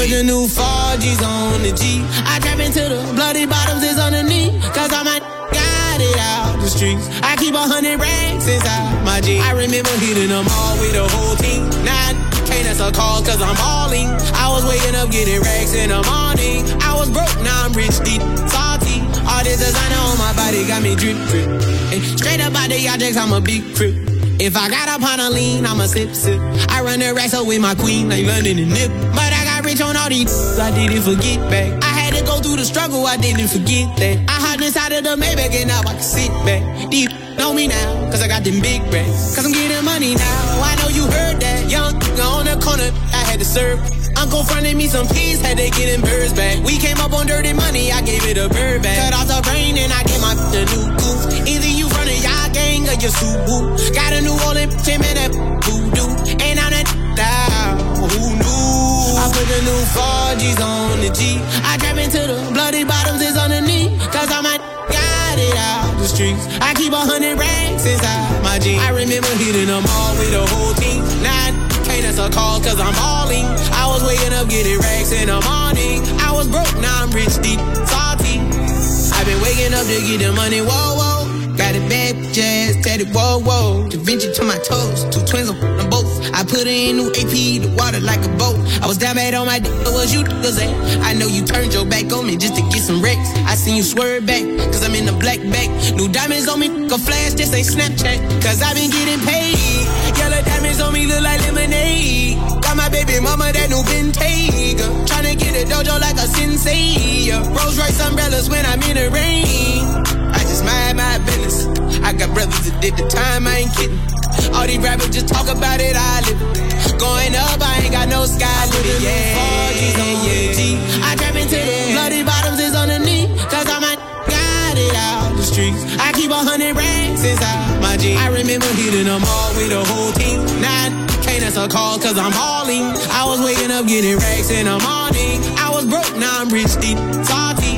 put the new four G's on the G. I trap into the bloody bottoms is underneath. Cause all my got it out the streets. I keep a hundred racks inside my jeans. I remember hitting them all with the whole team. Now can't answer calls cause I'm balling. I was waking up getting racks in the morning. I was broke, now I'm rich, deep, salty. All this designer on my body got me drip, drip. And straight up out the objects, I'm a big crip. If I got up on a lean, I'm a sip, sip. I run the racks up with my queen, like London and Nip. But I got rich on all these, I didn't forget back. I had to go through the struggle, I didn't forget that. I hopped inside of the Maybach and now I can sit back. Deep know me now, cause I got them big racks. Cause I'm getting money now, I know you heard that. Young on the corner, I had to serve. Uncle fronted me some peas, had to get them birds back. We came up on dirty money, I gave it a bird back. Cut off the brain and I gave my the new goose. Either you run a y'all gang or you Subaru. Got a New Orleans Tim and that voodoo. And I'm that down, who knew? I put the new four G's on the G. I trap into the bloody bottoms is underneath. Cause I might got it out the streets. I keep a hundred racks inside my jeans. I remember hitting them all with the whole team. Now can't answer call cause I'm balling. I was waking up getting racks in the morning. I was broke, now I'm rich, deep, salty. I've been waking up to get the money, whoa, whoa. Got a bad jazz, tatted, whoa, whoa. Da Vinci to my toes, two twins on them both. I put her in new A P, the water like a boat. I was down bad on my dick, what was you niggas at? I know you turned your back on me just to get some wrecks. I seen you swerve back, cause I'm in the black back. New diamonds on me, go flash, this ain't Snapchat. Cause I been getting paid. Yellow diamonds on me look like lemonade. Got my baby mama that new Bentayga. Tryna get a dojo like a sensei. Rolls Royce umbrellas when I'm in the rain. I just mind my business. I got brothers that did the time, I ain't kidding. All these rappers just talk about it, I live it. Going up, I ain't got no sky limit. Yeah, yeah, yeah. I trap into the bloody bottoms is underneath. Cause I might got it out the streets. I keep a hundred racks inside my jeans. I remember hitting them all with the whole team. Now can't answer call cause I'm balling. I was waking up getting racks in the morning. I was broke, now I'm rich, deep, salty.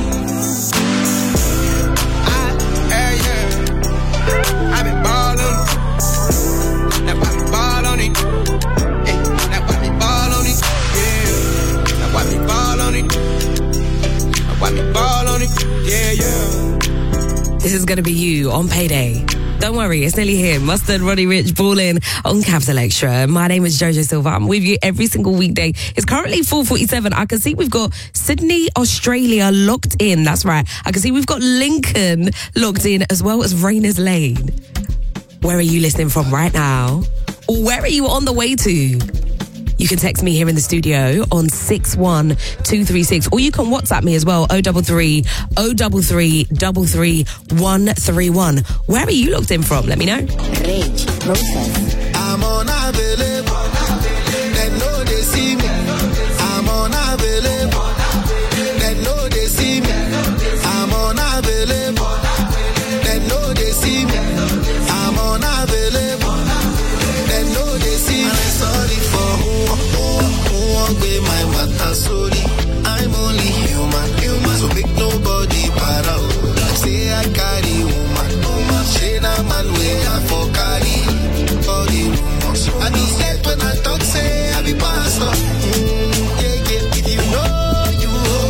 I've been ballin'. Now watch me ball on it. Hey, now watch me ball on it. Yeah. Now watch me ball on it. Now watch me ball on it. Yeah, yeah. This is gonna be you on payday. Don't worry, it's nearly here. Mustard, Roddy Rich, Ballin' on Capital Extra. My name is Jojo Silva. I'm with you every single weekday. It's currently four forty-seven. I can see we've got Sydney, Australia locked in. That's right. I can see we've got Lincoln locked in as well as Rayners Lane. Where are you listening from right now? Or where are you on the way to? You can text me here in the studio on six one two three six, or you can WhatsApp me as well, oh double three, oh double three, double three, one three one. Where are you locked in from? Let me know. Rich, process. I'm unavailable. They know they see me. I'm unavailable. They know they see me. I'm unavailable. They know they see me. I'm unavailable. They know they see me. I'm sorry for who, who, who won't be my matter. Sorry, I'm only human, human. So make nobody para. Say I carry woman, woman. Say na man way I for carry body woman. I be said when I talk, say I be pastor. Mm, yeah, yeah. If you know you,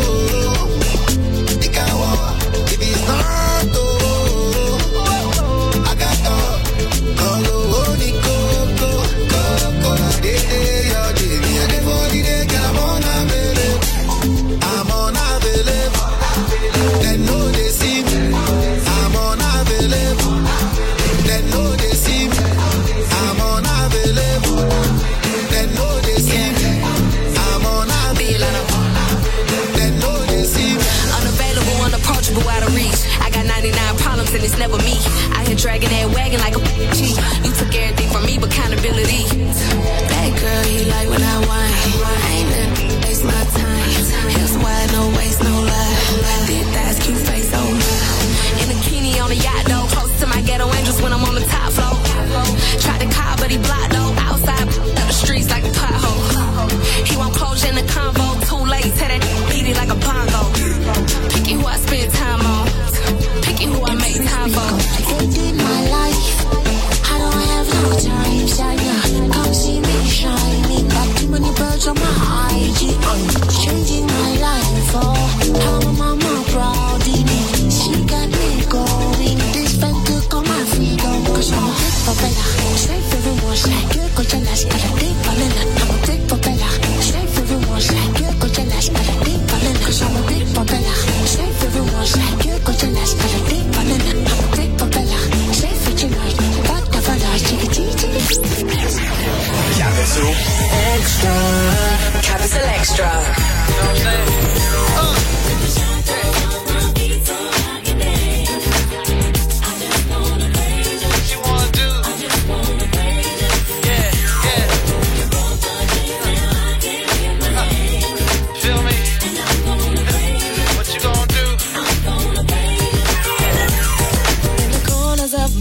they can walk. If it's not, oh, I got all. Call the holy coco, coco. They day your day, me and the body they get I'm unavailable. I'm unavailable. They know they see me. I'm unavailable. They know they see me. I'm unavailable. They know they see me. I'm unavailable. They know they see me. Unavailable, unapproachable, out of reach. I got ninety-nine problems and it's never me. I here dragging that wagon like a cheat. You took everything from me but accountability. That girl, he like when I whine. I ain't nothing, waste my time. Hips wide, no waist, no lie. Big thighs, cute face, oh my. In a bikini on a yacht though, close to my ghetto angels when I'm on the top floor. Tried to call but he blocked though. Outside, up the streets like a pothole. He won't close in the convo. Too late, tell that beat it like a bongo. Picky who I spend time on. Picky who I make time for. Take my life. I don't have no time. Come see me shine. Got too many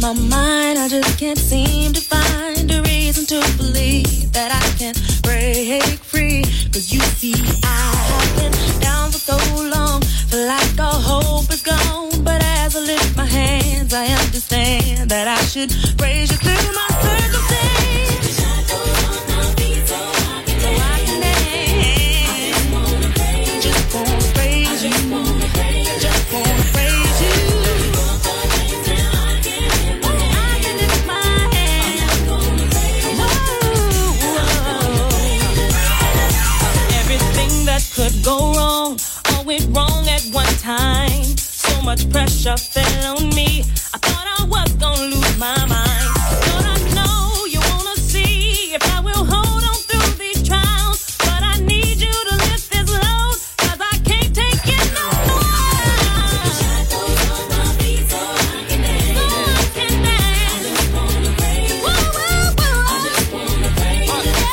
my mind, I just can't seem to find a reason to believe that I can break free. Cause you see, I have been down for so long, feel like all hope is gone. But as I lift my hands, I understand that I should praise you through my circumstance. Shadows on my feet so I can dance. Just wanna praise you. Just wanna praise you. Could go wrong, all went wrong at one time. So much pressure fell on me, I thought I was gonna lose my mind. But I know you wanna see if I will hold on through these trials. But I need you to lift this load, cause I can't take it no more. Shadows on my feet so I can dance. So I can dance. I just wanna praise you. Whoa, whoa, whoa. I just wanna praise you. Yeah.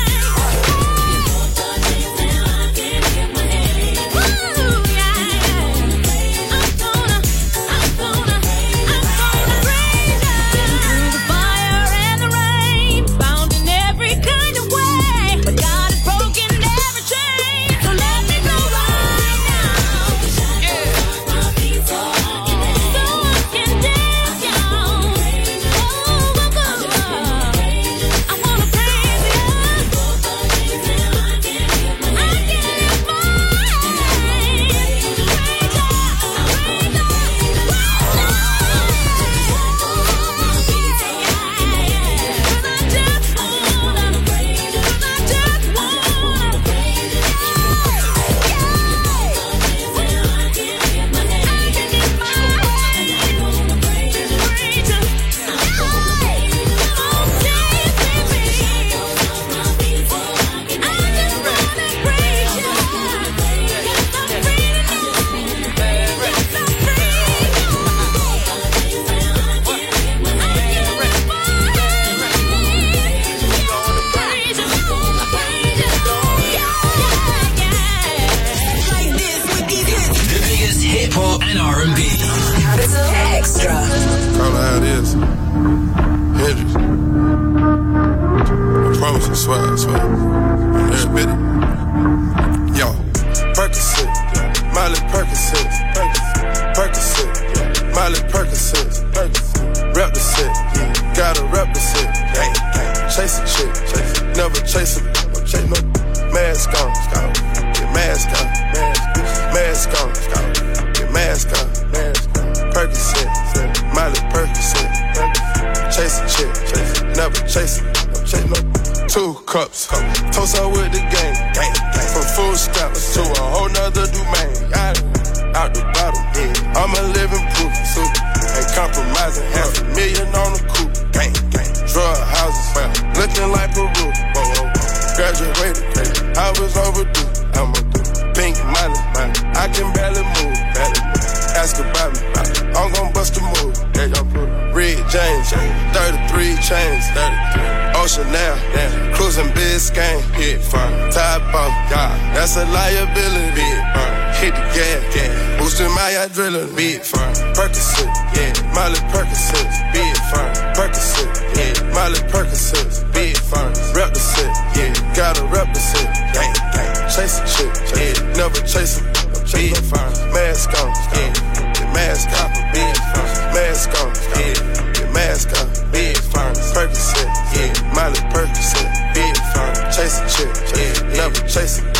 That's a liability. Uh, hit the gas, gas. Boosting my adrenaline. Big fun. Percocet, yeah. Miley Percocet, big fun. Percocet, yeah. Miley Percocet, big fun. Rep the set, yeah. Gotta rep the set, gang, gang. Chase a chick, yeah. Never chase a big fun. Mask on, yeah. Get mask on, big fun. Mask on, yeah. Get mask on, big fun. Percocet, yeah. Miley Percocet, big fun. Chase a chick, yeah. Never chase a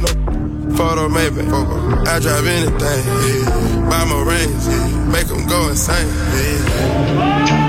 photo maybe, I drive anything, yeah. Buy my rings, yeah. Make them go insane, yeah.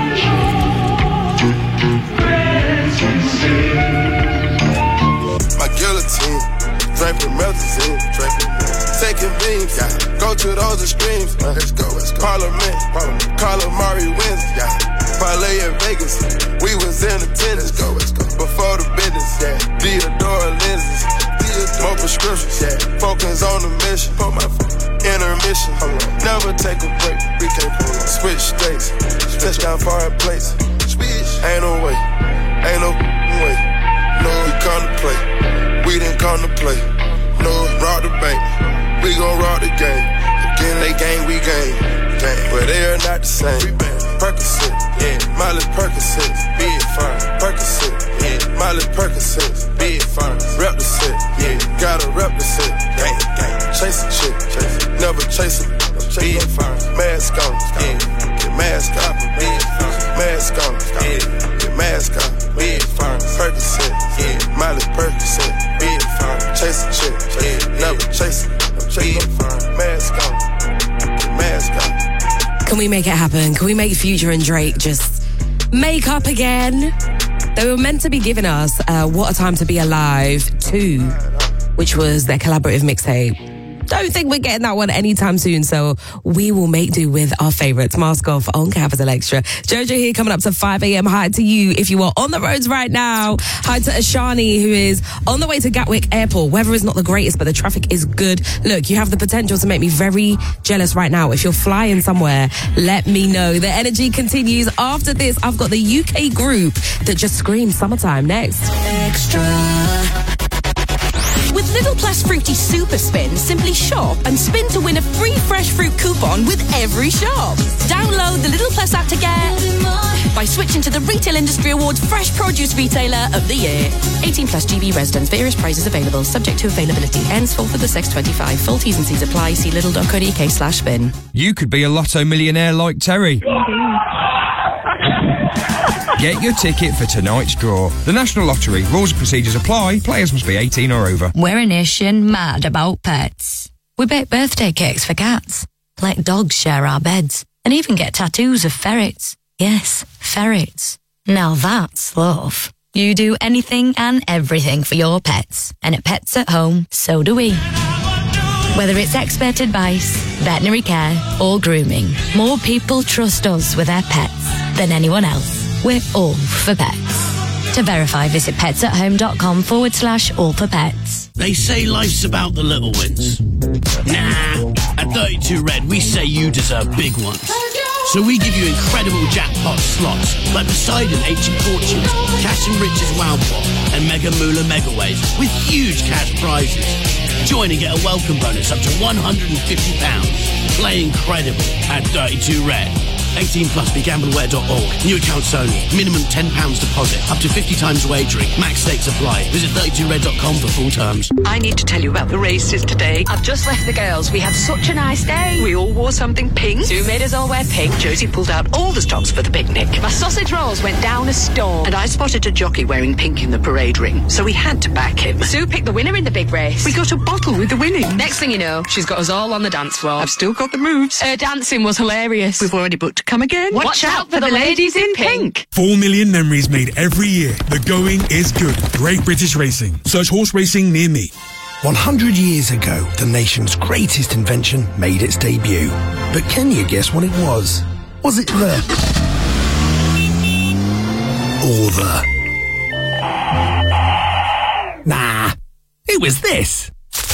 My guillotine, draping melazine, draping taking beams, yeah. Go to those extremes, uh, let's go, let's go. Parliament, Parliament. Calamari wins, yeah. Parlay in Vegas, we was in attendance, let's go, let's go. Before the business, yeah. Theodora lenses, more prescriptions, yeah. Focus on the mission, put my intermission. Never take a break, we can't pull on. Switch states, touchdown foreign plates. Ain't no way, ain't no way. No, we come to play, we didn't come to play. No, rob the bank, we gon' rob the game. Again, they gang, we gang, gang. But they are not the same. Percocet, yeah, Miley Percocet, big fine, Percocet, yeah, Miley Percocet, big fine, rep the set, yeah, gotta rep the set, gang, gang, chase a chick, chase it, never chase it, big fine, mask on, yeah, get mask on, big fine, mask on, yeah, get mask on, big fine, Percocet, yeah, Miley Percocet, big fine, chase a chick, yeah, never chase it, big fine, mask on, get mask on. Can we make it happen? Can we make Future and Drake just make up again? They were meant to be giving us uh, What a Time to Be Alive two, which was their collaborative mixtape. Don't think we're getting that one anytime soon, so we will make do with our favourites. Mask Off on Capital Extra. Jojo here coming up to five a.m. Hi to you if you are on the roads right now. Hi to Ashani, who is on the way to Gatwick Airport. Weather is not the greatest, but the traffic is good. Look, you have the potential to make me very jealous right now. If you're flying somewhere, let me know. The energy continues after this. I've got the U K group that just screams summertime next. Extra. With Little Plus Fruity Super Spin, simply shop and spin to win a free fresh fruit coupon with every shop. Download the Little Plus app to get by switching to the Retail Industry Awards Fresh Produce Retailer of the Year. eighteen plus G B residents, various prices available, subject to availability. Ends fourth of the sixth twenty-five. Full T's and C's apply. See lidl dot co dot uk slash spin. You could be a lotto millionaire like Terry. Get your ticket for tonight's draw. The National Lottery. Rules and procedures apply. Players must be eighteen or over. We're a nation mad about pets. We bake birthday cakes for cats, let dogs share our beds, and even get tattoos of ferrets. Yes, ferrets. Now that's love. You do anything and everything for your pets. And at Pets at Home, so do we. Whether it's expert advice, veterinary care, or grooming, more people trust us with their pets than anyone else. We're all for pets. To verify, visit petsathome.com forward slash all for pets. They say life's about the little wins. Nah, at thirty-two Red, we say you deserve big ones. So we give you incredible jackpot slots like Poseidon Ancient Fortunes, Cash and Riches Wow Pot, and Mega Moolah Mega Waves with huge cash prizes. Join and get a welcome bonus up to one hundred fifty pounds. Play incredible at thirty-two Red. eighteen plus, be gamble aware dot org. New accounts only. Minimum ten pounds deposit. Up to fifty times wagering. Max stakes apply. Visit thirty-two red dot com for full terms. I need to tell you about the races today. I've just left the girls. We had such a nice day. We all wore something pink. Sue made us all wear pink. Josie pulled out all the stops for the picnic. My sausage rolls went down a storm. And I spotted a jockey wearing pink in the parade ring. So we had to back him. Sue picked the winner in the big race. We got a bottle with the winning. Next thing you know, she's got us all on the dance floor. I've still got the moves. Her dancing was hilarious. We've already booked to come again. Watch, Watch out for the ladies in pink. Four million memories made every year. The going is good. Great British Racing. Search horse racing near me. one hundred years ago, the nation's greatest invention made its debut. But can you guess what it was? Was it the... or the... Nah, it was this.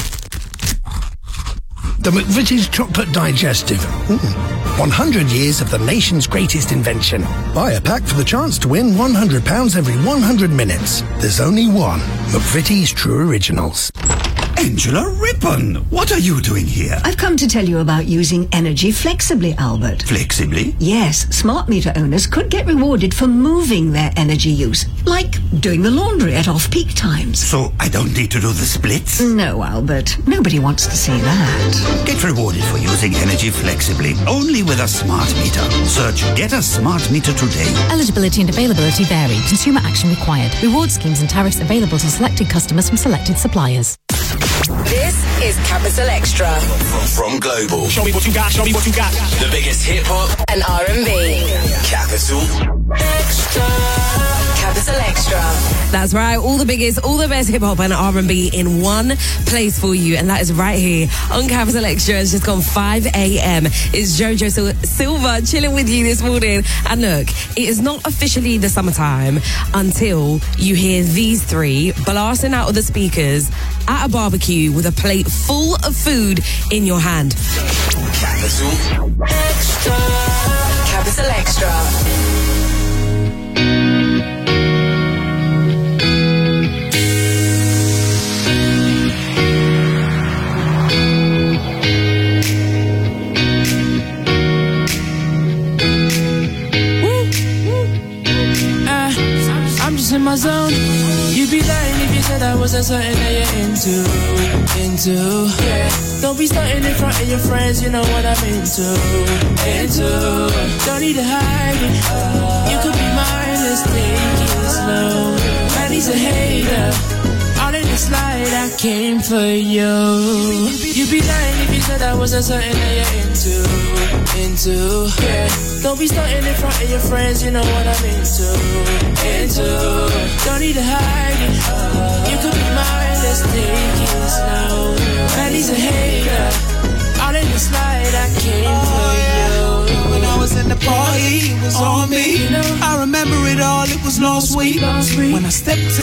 The McVitie's Chocolate Digestive. Mm. one hundred years of the nation's greatest invention. Buy a pack for the chance to win one hundred pounds every one hundred minutes. There's only one. McVitie's True Originals. Angela Rippon, what are you doing here? I've come to tell you about using energy flexibly, Albert. Flexibly? Yes, smart meter owners could get rewarded for moving their energy use, like doing the laundry at off-peak times. So I don't need to do the splits? No, Albert. Nobody wants to see that. Get rewarded for using energy flexibly, only with a smart meter. Search Get a Smart Meter today. Eligibility and availability vary. Consumer action required. Reward schemes and tariffs available to selected customers from selected suppliers. This is Capital Extra. From, from Global. Show me what you got, show me what you got. The biggest hip hop and R and B. Capital Extra. Capital Extra. That's right, all the biggest, all the best hip hop and R and B in one place for you, and that is right here on Capital Extra. It's just gone five a.m. It's Jojo Sil- Silva chilling with you this morning. And look, it is not officially the summertime until you hear these three blasting out of the speakers at a barbecue with a plate full of food in your hand. Capital Extra. Capital Extra. said I wasn't something that you're into, into. Yeah. Don't be starting in front of your friends, you know what I'm into, into. Don't need to hide it. You could be mine, let's take it slow. Man, he's a hater. All in the slide, I came for you. You'd be lying if you said I wasn't something that you're into, into. Yeah. Don't be starting in front of your friends, you know what I'm into, into. Don't need to hide it. You could be mine, let's take it slow. Man, he's a hater. All in the slide, I came oh, for yeah. you. When I was in the party, it was on me. I remember it all, it was last week. When I stepped to